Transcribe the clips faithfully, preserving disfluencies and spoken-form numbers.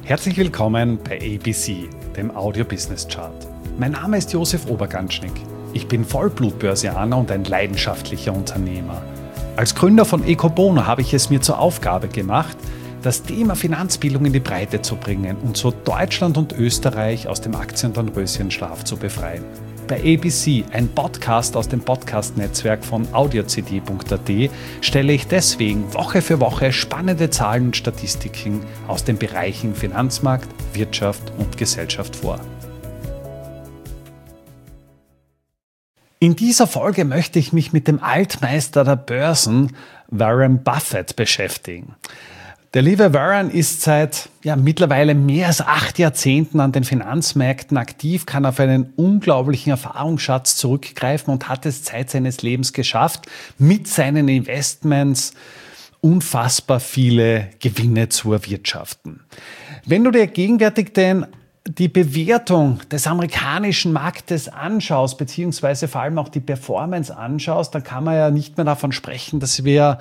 Herzlich willkommen bei A B C, dem Audio Business Chart. Mein Name ist Josef Oberganschnick. Ich bin Vollblut-Börsianer und ein leidenschaftlicher Unternehmer. Als Gründer von Ecobono habe ich es mir zur Aufgabe gemacht, das Thema Finanzbildung in die Breite zu bringen und so Deutschland und Österreich aus dem Aktiendornröschenschlaf zu befreien. Bei A B C, ein Podcast aus dem Podcast-Netzwerk von audio c d punkt a t, stelle ich deswegen Woche für Woche spannende Zahlen und Statistiken aus den Bereichen Finanzmarkt, Wirtschaft und Gesellschaft vor. In dieser Folge möchte ich mich mit dem Altmeister der Börsen, Warren Buffett, beschäftigen. Der liebe Warren ist seit ja, mittlerweile mehr als acht Jahrzehnten an den Finanzmärkten aktiv, kann auf einen unglaublichen Erfahrungsschatz zurückgreifen und hat es Zeit seines Lebens geschafft, mit seinen Investments unfassbar viele Gewinne zu erwirtschaften. Wenn du dir gegenwärtig den die Bewertung des amerikanischen Marktes anschaust, beziehungsweise vor allem auch die Performance anschaust, dann kann man ja nicht mehr davon sprechen, dass wir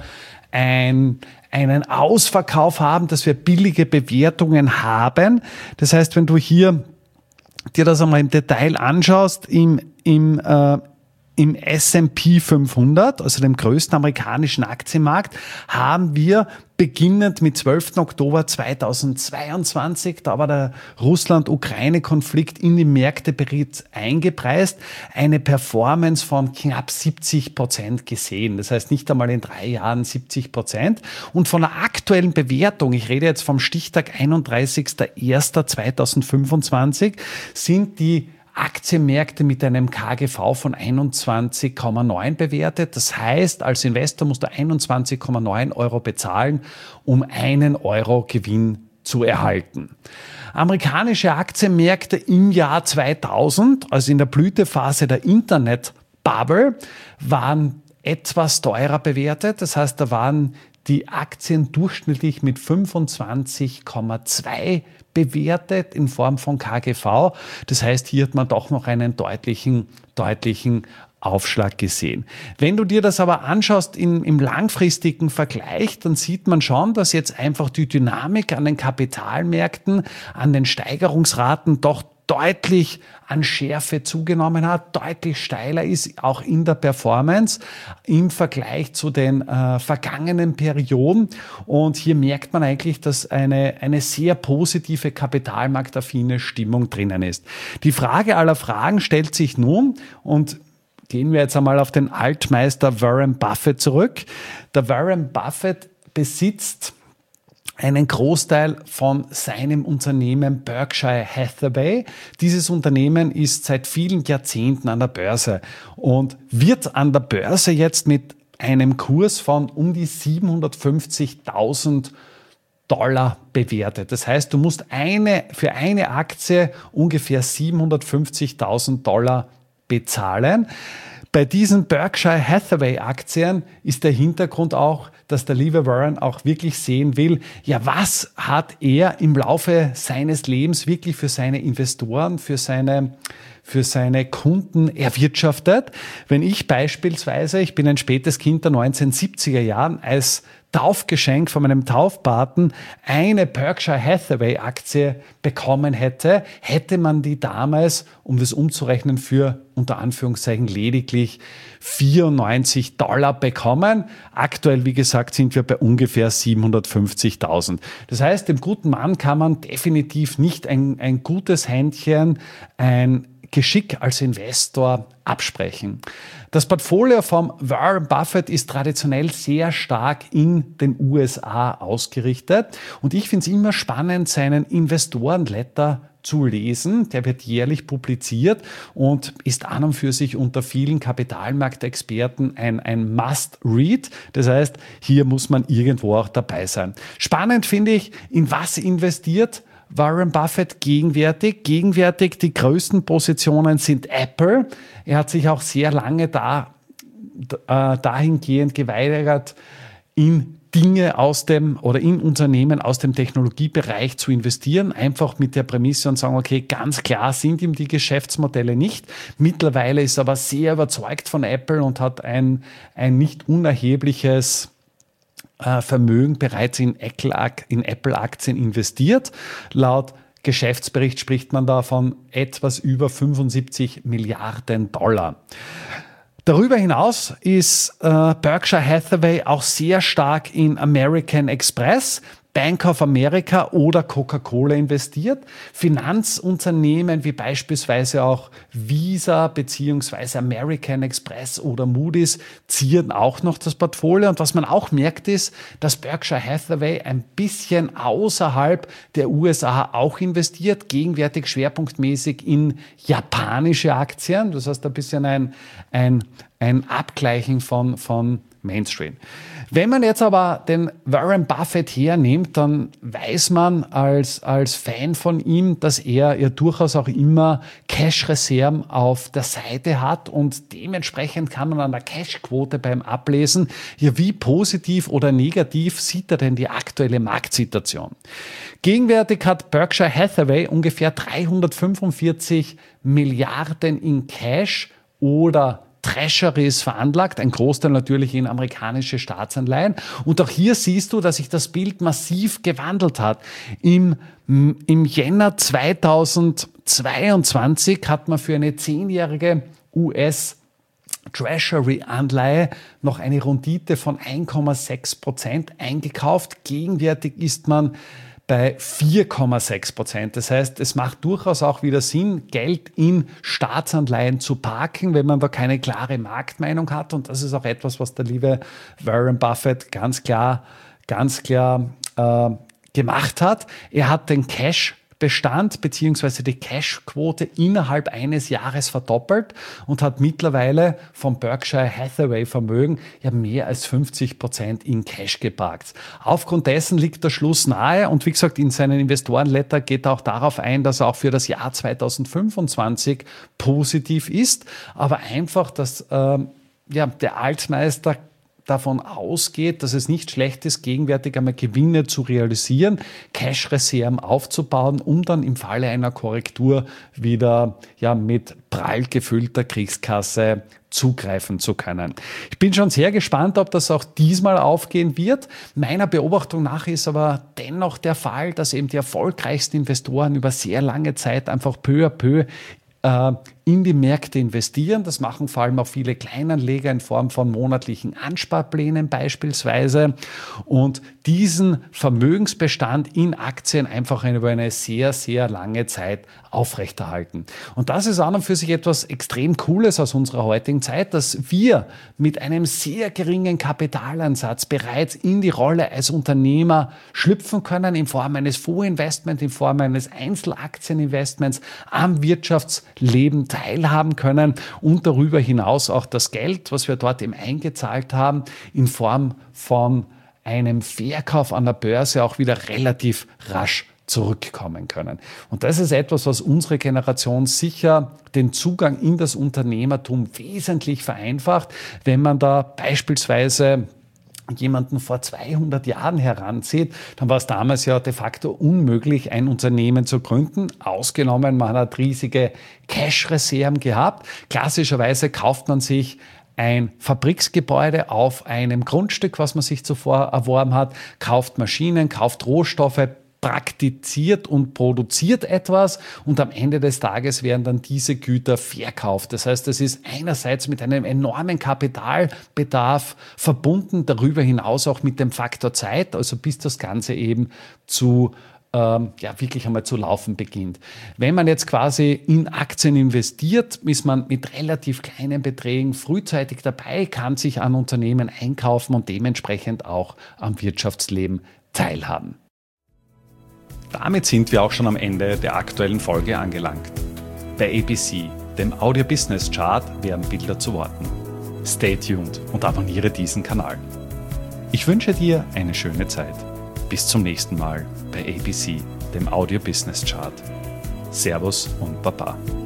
ein, einen Ausverkauf haben, dass wir billige Bewertungen haben. Das heißt, wenn du hier dir das einmal im Detail anschaust, im, im, äh, im S and P fünfhundert, also dem größten amerikanischen Aktienmarkt, haben wir beginnend mit zwölften Oktober zweitausendzweiundzwanzig, da war der Russland-Ukraine-Konflikt in die Märkte bereits eingepreist, eine Performance von knapp siebzig Prozent gesehen. Das heißt nicht einmal in drei Jahren siebzig Prozent. Und von der aktuellen Bewertung, ich rede jetzt vom Stichtag einunddreißigster erster zweitausendfünfundzwanzig, sind die Aktienmärkte mit einem K G V von einundzwanzig Komma neun bewertet. Das heißt, als Investor musst du einundzwanzig Komma neun Euro bezahlen, um einen Euro Gewinn zu erhalten. Amerikanische Aktienmärkte im Jahr zweitausend, also in der Blütephase der Internet-Bubble, waren etwas teurer bewertet. Das heißt, da waren die Aktien durchschnittlich mit fünfundzwanzig Komma zwei bewertet in Form von K G V. Das heißt, hier hat man doch noch einen deutlichen, deutlichen Aufschlag gesehen. Wenn du dir das aber anschaust in, im langfristigen Vergleich, dann sieht man schon, dass jetzt einfach die Dynamik an den Kapitalmärkten, an den Steigerungsraten doch deutlich an Schärfe zugenommen hat, deutlich steiler ist, auch in der Performance im Vergleich zu den äh, vergangenen Perioden. Und hier merkt man eigentlich, dass eine, eine sehr positive kapitalmarktaffine Stimmung drinnen ist. Die Frage aller Fragen stellt sich nun, und gehen wir jetzt einmal auf den Altmeister Warren Buffett zurück. Der Warren Buffett besitzt einen Großteil von seinem Unternehmen Berkshire Hathaway. Dieses Unternehmen ist seit vielen Jahrzehnten an der Börse und wird an der Börse jetzt mit einem Kurs von um die siebenhundertfünfzigtausend Dollar bewertet. Das heißt, du musst eine, für eine Aktie ungefähr siebenhundertfünfzigtausend Dollar bezahlen. Bei diesen Berkshire Hathaway Aktien ist der Hintergrund auch, dass der liebe Warren auch wirklich sehen will, ja, was hat er im Laufe seines Lebens wirklich für seine Investoren, für seine, für seine Kunden erwirtschaftet. Wenn ich beispielsweise, ich bin ein spätes Kind der neunzehnhundertsiebziger Jahren, als Taufgeschenk von meinem Taufpaten eine Berkshire Hathaway Aktie bekommen hätte, hätte man die damals, um das umzurechnen, für unter Anführungszeichen lediglich vierundneunzig Dollar bekommen. Aktuell, wie gesagt, sind wir bei ungefähr siebenhundertfünfzigtausend. Das heißt, dem guten Mann kann man definitiv nicht ein, ein gutes Händchen, ein Geschick als Investor absprechen. Das Portfolio vom Warren Buffett ist traditionell sehr stark in den U S A ausgerichtet und ich finde es immer spannend, seinen Investorenletter zu lesen. Der wird jährlich publiziert und ist an und für sich unter vielen Kapitalmarktexperten ein, ein Must-Read. Das heißt, hier muss man irgendwo auch dabei sein. Spannend finde ich, in was investiert Warren Buffett gegenwärtig. Gegenwärtig die größten Positionen sind Apple. Er hat sich auch sehr lange da, äh, dahingehend geweigert, in Dinge aus dem oder in Unternehmen aus dem Technologiebereich zu investieren, einfach mit der Prämisse und sagen, okay, ganz klar sind ihm die Geschäftsmodelle nicht. Mittlerweile ist er aber sehr überzeugt von Apple und hat ein, ein nicht unerhebliches Vermögen bereits in Apple-Aktien investiert. Laut Geschäftsbericht spricht man da von etwas über fünfundsiebzig Milliarden Dollar. Darüber hinaus ist äh, Berkshire Hathaway auch sehr stark in American Express, Bank of America oder Coca-Cola investiert. Finanzunternehmen wie beispielsweise auch Visa bzw. American Express oder Moody's zieren auch noch das Portfolio. Und was man auch merkt ist, dass Berkshire Hathaway ein bisschen außerhalb der U S A auch investiert, gegenwärtig schwerpunktmäßig in japanische Aktien. Das heißt ein bisschen ein, ein, ein Abgleichen von, von Mainstream. Wenn man jetzt aber den Warren Buffett hernimmt, dann weiß man als, als Fan von ihm, dass er ja durchaus auch immer Cash-Reserven auf der Seite hat und dementsprechend kann man an der Cash-Quote beim Ablesen, ja, wie positiv oder negativ sieht er denn die aktuelle Marktsituation. Gegenwärtig hat Berkshire Hathaway ungefähr dreihundertfünfundvierzig Milliarden in Cash oder Treasuries veranlagt, ein Großteil natürlich in amerikanische Staatsanleihen. Und auch hier siehst du, dass sich das Bild massiv gewandelt hat. Im, im Jänner zweitausendzweiundzwanzig hat man für eine zehnjährige U S Treasury-Anleihe noch eine Rendite von eins Komma sechs Prozent eingekauft. Gegenwärtig ist man bei vier Komma sechs Prozent. Das heißt, es macht durchaus auch wieder Sinn, Geld in Staatsanleihen zu parken, wenn man da keine klare Marktmeinung hat. Und das ist auch etwas, was der liebe Warren Buffett ganz klar, ganz klar äh, gemacht hat. Er hat den Cash Bestand bzw. die Cash-Quote innerhalb eines Jahres verdoppelt und hat mittlerweile vom Berkshire Hathaway Vermögen ja mehr als fünfzig Prozent in Cash geparkt. Aufgrund dessen liegt der Schluss nahe und wie gesagt, in seinen Investorenletter geht er auch darauf ein, dass er auch für das Jahr zweitausendfünfundzwanzig positiv ist, aber einfach, dass äh, ja, der Altmeister davon ausgeht, dass es nicht schlecht ist, gegenwärtig einmal Gewinne zu realisieren, Cash-Reserven aufzubauen, um dann im Falle einer Korrektur wieder ja, mit prall gefüllter Kriegskasse zugreifen zu können. Ich bin schon sehr gespannt, ob das auch diesmal aufgehen wird. Meiner Beobachtung nach ist aber dennoch der Fall, dass eben die erfolgreichsten Investoren über sehr lange Zeit einfach peu à peu äh, in die Märkte investieren. Das machen vor allem auch viele Kleinanleger in Form von monatlichen Ansparplänen beispielsweise und diesen Vermögensbestand in Aktien einfach über eine sehr, sehr lange Zeit aufrechterhalten. Und das ist an und für sich etwas extrem Cooles aus unserer heutigen Zeit, dass wir mit einem sehr geringen Kapitaleinsatz bereits in die Rolle als Unternehmer schlüpfen können, in Form eines Fondsinvestments, in Form eines Einzelaktieninvestments am Wirtschaftsleben teilhaben können und darüber hinaus auch das Geld, was wir dort eben eingezahlt haben, in Form von einem Verkauf an der Börse auch wieder relativ rasch zurückkommen können. Und das ist etwas, was unsere Generation sicher den Zugang in das Unternehmertum wesentlich vereinfacht, wenn man da beispielsweise jemanden vor zweihundert Jahren heranzieht, dann war es damals ja de facto unmöglich, ein Unternehmen zu gründen, ausgenommen, man hat riesige Cash-Reserven gehabt. Klassischerweise kauft man sich ein Fabriksgebäude auf einem Grundstück, was man sich zuvor erworben hat, kauft Maschinen, kauft Rohstoffe, praktiziert und produziert etwas und am Ende des Tages werden dann diese Güter verkauft. Das heißt, es ist einerseits mit einem enormen Kapitalbedarf verbunden, darüber hinaus auch mit dem Faktor Zeit, also bis das Ganze eben zu ähm, ja, wirklich einmal zu laufen beginnt. Wenn man jetzt quasi in Aktien investiert, ist man mit relativ kleinen Beträgen frühzeitig dabei, kann sich an Unternehmen einkaufen und dementsprechend auch am Wirtschaftsleben teilhaben. Damit sind wir auch schon am Ende der aktuellen Folge angelangt. Bei A B C, dem Audio Business Chart, werden Bilder zu Worten. Stay tuned und abonniere diesen Kanal. Ich wünsche dir eine schöne Zeit. Bis zum nächsten Mal bei A B C, dem Audio Business Chart. Servus und Baba.